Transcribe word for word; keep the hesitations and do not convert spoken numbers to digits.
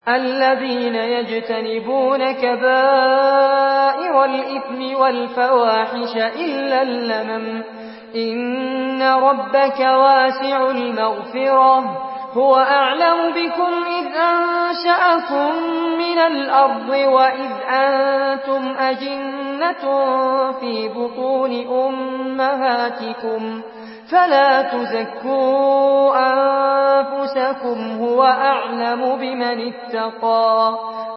الذين يجتنبون كبائر الإثم والفواحش إلا اللمم إن ربك واسع المغفرة هو أعلم بكم إذ أنشأكم من الأرض وإذ أنتم أجنة في بطون أمهاتكم فلا تزكوا أنفسكم هو أعلم بمن اتقى